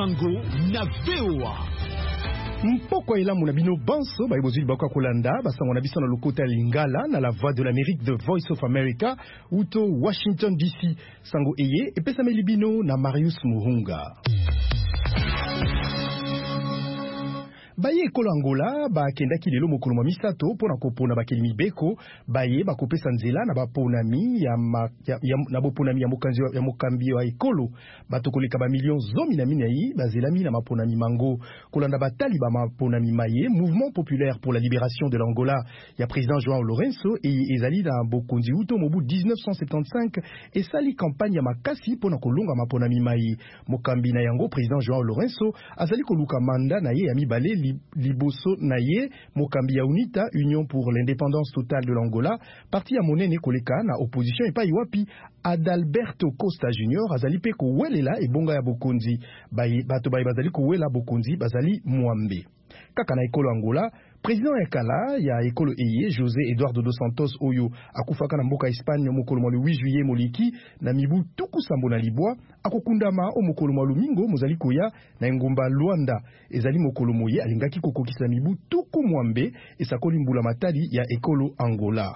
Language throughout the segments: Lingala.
Sango na VOA. Mpoko elamu na bino banso ba ibozili bakwa kolanda basango na biso na lokota lingala na la voix de l'Amérique de Voice of America uto Washington DC. Sango eye epesa melibino na Marius Muhunga. Baye ekolo Angola bakendaki lelo mokolo mwa misato pona kopona bakeli mibeko baye bakopesa nzela na baponami na boponami ya mokambi ya ekolo batokoleka ba million zomi na minei bazelami na maponami mango kolanda batali ba maponami maye Mouvement populaire pour la libération de l'Angola ya président João Lourenço et ezali na bokonzi uto mobu 1975 esali campagne ya makasi pona kolonga maponami maye mokambi na yango président João Lourenço azali koluka manda na ye ya mibale liboso na ye mokambi ya UNITA Union pour l'indépendance totale de l'Angola parti ya monene koleka na opposition epai wapi Adalberto Costa Junior azali pe kowelela ebonga ya bokonzi bato bazali kowela bokonzi bazali mwambe kaka na ekolo Angola président ya kala ya ekolo eye José Eduardo dos Santos oyo akufaka na mboka Espagne mokolo mwa le 8 juillet moleki na mibu tuku sambo na libwa akokundama o mokolo mwa lumingo mozali koya na ngomba Luanda ezali mokolo moye alingaki kokokisa mibu tuku mwambe esakoli mbula matali ya ekolo Angola.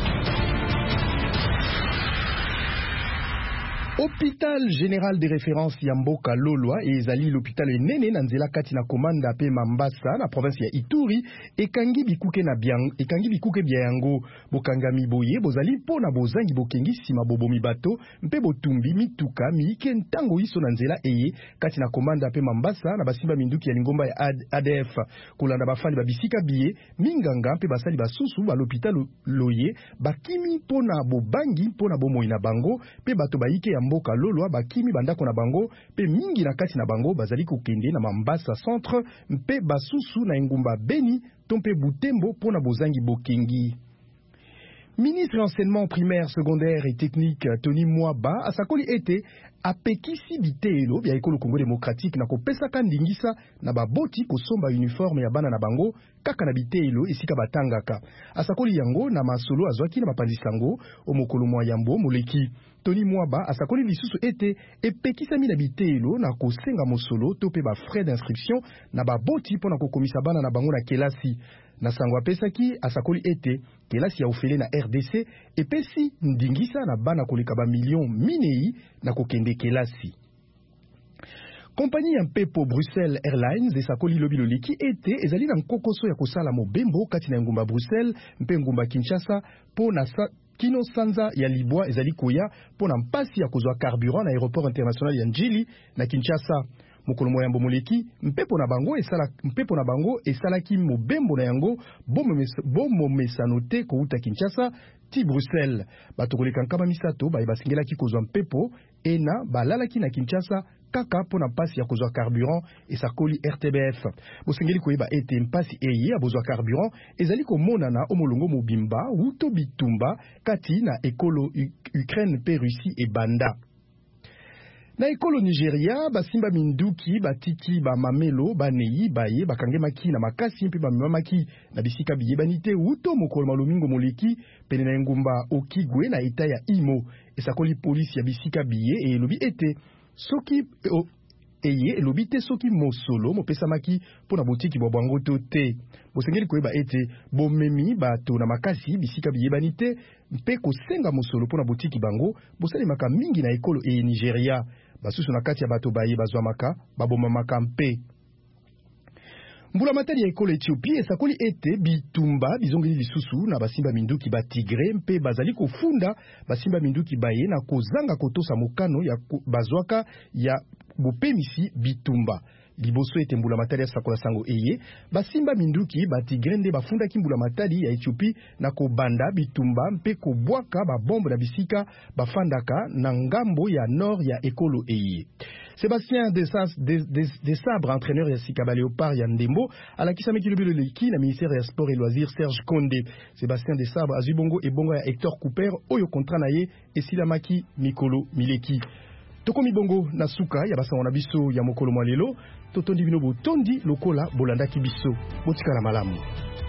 Hôpital général de référence ya mboka Lolwa ezali l'hôpital enene na nzela kati na komanda pe Mambasa na province ya Ituri ekangi bikuke bya yango bokangami boye bozali pona bozangi bokengi sima bobomi bato mpe botumbi mituka miike ntango iso na nzela eye kati na komanda pe Mambasa na basimba minduki ya lingomba ya ADF kolanda bafali babisika biye minganga mpe basali basusu ba l'hôpital loye bakimi pona bobangi pona bomoi na bango pe bato baike ya mboka Lolwa bakimi bandako na bango pe mingi na kati na bango bazali kokende na Mambasa centre mpe basusu na engumba Beni tompe Butembo pona bozangi bokengi. Ministre de l'enseignement primaire, secondaire et technique Tony Mwaba asakoli ete apekisi bitelo bya ekolo Congo démocratique na kopesaka ndingisa na baboti kosomba uniforme ya bana na bango kaka na bitelo esika batangaka asakoli yango na masolo azwaki na bapanzisango o mokolo mwa yambo moleki. Tony Mwaba asakoli lisusu ete epekisami na bitelo na kosenga mosolo to pe ba frais d'inscription na baboti pona kokomisa bana na bango na kelasi na sango apesaki asakoli ete kelasi ya ofele na RDC epesi ndingisa na bana koleka ba million minei na kokende kelasi. Kompani ya mpepo Bruxelles Airlines esakoli lobi loliki ete ezali na nkokoso ya kosala mobembo kati na ngumba Bruxelles mpe ngumba Kinshasa pona kino sanza ya libwa ezali koya pona mpasi ya kozwa carburant na aéroport international ya Njili na Kinshasa. Mokolo moyambo moleki mpepo na bango esalaki mobembo na yango bomomesano te kouta Kinshasa ti Bruxelles bato koleka nkama misato basingelaki kozwa mpepo ena balalaki na Kinshasa kaka pona mpasi ya kozwa carburant esakoli RTBF bosengeli koyeba ete mpasi eye abozwa carburant ezali komonana omolongo mobimba uto bitumba kati na ekolo Ukraine pe Russie e banda. Na ekolo Nigeria basimba minduki batiki ba mamelo baneyi baye bakangemaki na makasi mpe bamemaki na bisika biyebanite uto mokolo malomingo moleki pene na ngumba Okigwe na eta ya Imo esakoli polisi ya bisika biye elobi ete soki elobi te soki mosolo mopesamaki pona botiki bwa bango to te bosengeli koyeba ete bomemi bato na makasi bisika biyebanite mpe kosenga mosolo pona botiki bango bosalemaka mingi na ekolo Nigeria basusu na kati ya bato baye bazwamaka babomamaka mpe. Mbula matali ya ekolo Ethiopie esakoli ete bitumba bizongeli lisusu na basimba minduki ba tigre mpe bazali kofunda basimba minduki baye na kozanga kotosa mokano ya bazwaka ya bopemisi bitumba. Liboso ete mbula matali ya sakola sango eye basimba minduki batigre nde bafundaki mbula matali ya Ethiopie na kobanda bitumba mpe kobwaka babombe na bisika bafandaka na ngambo ya nord ya ekolo eye. Sébastien Desabre, entraîneur ya Sikaba Léopard ya Ndembo, alakisameki lobi loleki na ministère ya sport et loisirs Serge Condé. Sébastien Desabre azwi bongo ebongo ya Hector Cooper oyo contrat na ye esilamaki mikolo mileki. Tokomi bongo na suka ya basango na biso ya mokolo mwa lelo totondi bino botondi lokola bolandaki biso botikala malamu.